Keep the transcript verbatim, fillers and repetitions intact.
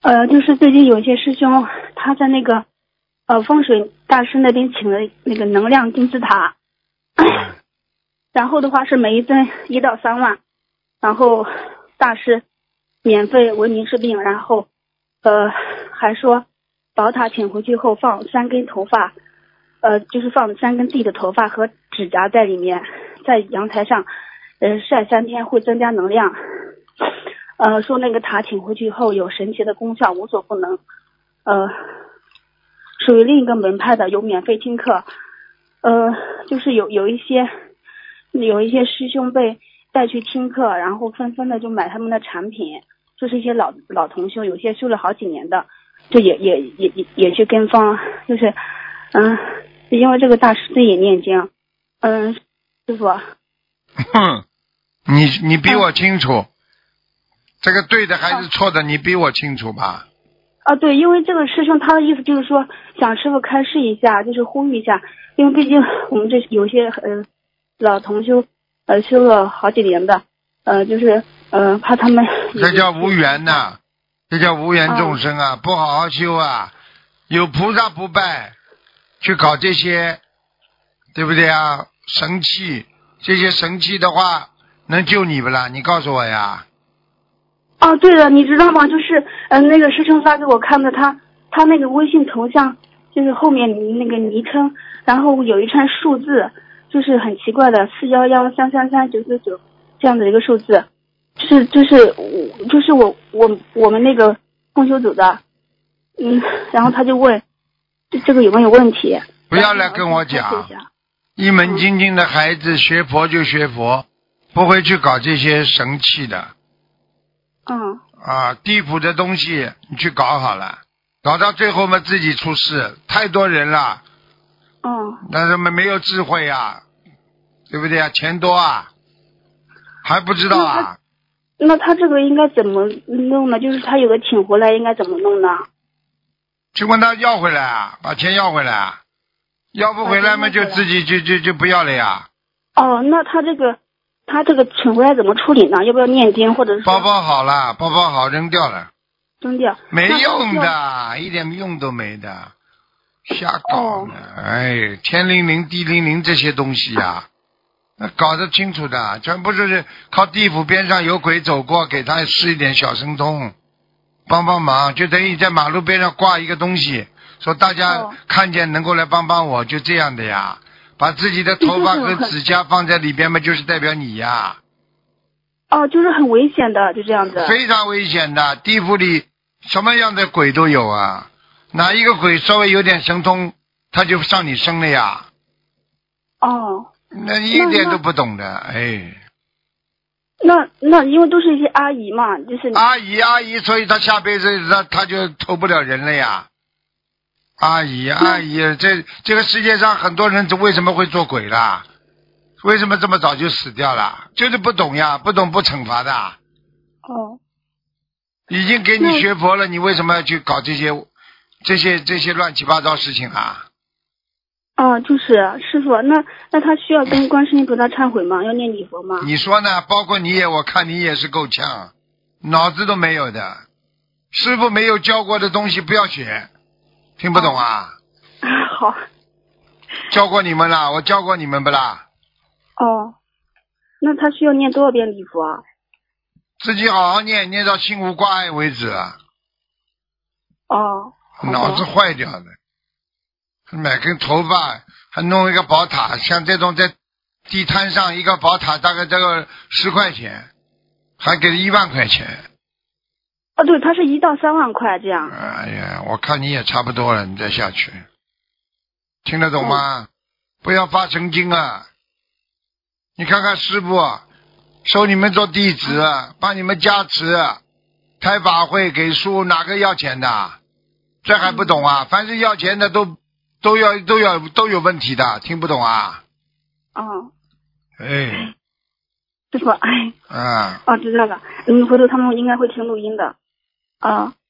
呃，就是最近有一些师兄他在那个呃风水大师那边请了那个能量金字塔，然后的话是每一尊一到三万，然后大师免费为您治病，然后呃还说宝塔请回去后放三根头发，呃就是放三根自己的头发和指甲在里面，在阳台上呃晒三天会增加能量。呃，说那个塔请回去以后有神奇的功效，无所不能。呃，属于另一个门派的，有免费听课。呃，就是有有一些有一些师兄被带去听课，然后纷纷的就买他们的产品，就是一些老老同修，有些修了好几年的，就也也也也也去跟风，就是嗯、呃，因为这个大师自己念经，嗯、呃，师傅。 哼，你你比我清楚。嗯，这个对的还是错的，啊，你比我清楚吧？ 啊，对，因为这个师兄他的意思就是说，想师傅开示一下，就是呼吁一下，因为毕竟我们这有些呃老同修呃修了好几年的，呃就是呃怕他们这叫无缘呐，啊，这叫无缘众生啊，啊不好好修啊，有菩萨不拜，去搞这些，对不对啊？神器，这些神器的话，能救你不啦？你告诉我呀。 哦，对了，你知道吗？就是嗯、呃，那个师兄发给我看的，他他那个微信头像就是后面那个昵称，然后有一串数字，就是很奇怪的四幺幺三三三九九九这样的一个数字，就是就是我就是我我我们那个共修组的，嗯，然后他就问这这个有没有问题？ 不要来跟我讲，一门精进的孩子学佛就学佛，不会去搞这些神器的。 嗯啊，地府的东西你去搞好了，搞到最后嘛自己出事，太多人了。 嗯。 但是没有智慧啊，对不对啊？钱多啊，还不知道啊。 那他，那他这个应该怎么弄呢？就是他有个请回来应该怎么弄呢？ 去问他要回来啊，把钱要回来啊，要不回来嘛就自己就就就不要了呀。 哦，那他这个。他这个请回来怎么处理呢？要不要念经或者是？ 包包好了，包包好扔掉了。 扔掉？ 没用的，一点用都没的，瞎搞呢！哦，哎，天灵灵、地灵灵这些东西呀，那搞得清楚的，全部就是靠地府边上有鬼走过，给他施一点小神通，帮帮忙，就等于在马路边上挂一个东西，说大家看见能够来帮帮我，就这样的呀。把自己的头发和指甲放在里边嘛，就是代表你呀。 哦，就是很危险的，就这样子。 非常危险的，地府里什么样的鬼都有啊，哪一个鬼稍微有点神通，他就上你身了呀。 哦。 那一点都不懂的，哎。 那那因为都是一些阿姨嘛，就是阿姨阿姨，所以他下辈子他他就投不了人了呀。阿姨阿姨，这这个世界上很多人为什么会做鬼啦？为什么这么早就死掉了？就是不懂呀，不懂不惩罚的。 哦。 已经给你学佛了，你为什么要去搞这些这些这些乱七八糟事情啊？ 哦，就是师傅，那那他需要跟观世音菩萨忏悔吗？要念礼佛吗？ 你说呢？包括你也，我看你也是够呛，脑子都没有的。师傅没有教过的东西不要学。听不懂啊？ 好。 教过你们啦，我教过你们不啦？ 哦，那他需要念多少遍礼佛啊？ 自己好好念，念到心无挂碍为止啊。 哦。 脑子坏掉的，买根头发，还弄一个宝塔，像这种在地摊上一个宝塔大概这个十块钱，还给一万块钱。 哦，对，他是一到三万块这样。 哎呀，我看你也差不多了，你再下去，听得懂吗？嗯、不要发神经啊！你看看师父收你们做弟子，帮你们加持，开法会给书，哪个要钱的？这还不懂啊？凡是要钱的都都要都要都有问题的，听不懂啊？ 哦。 哎。 师傅，哎。 啊。 哦，知道了。嗯，回头他们应该会听录音的。啊，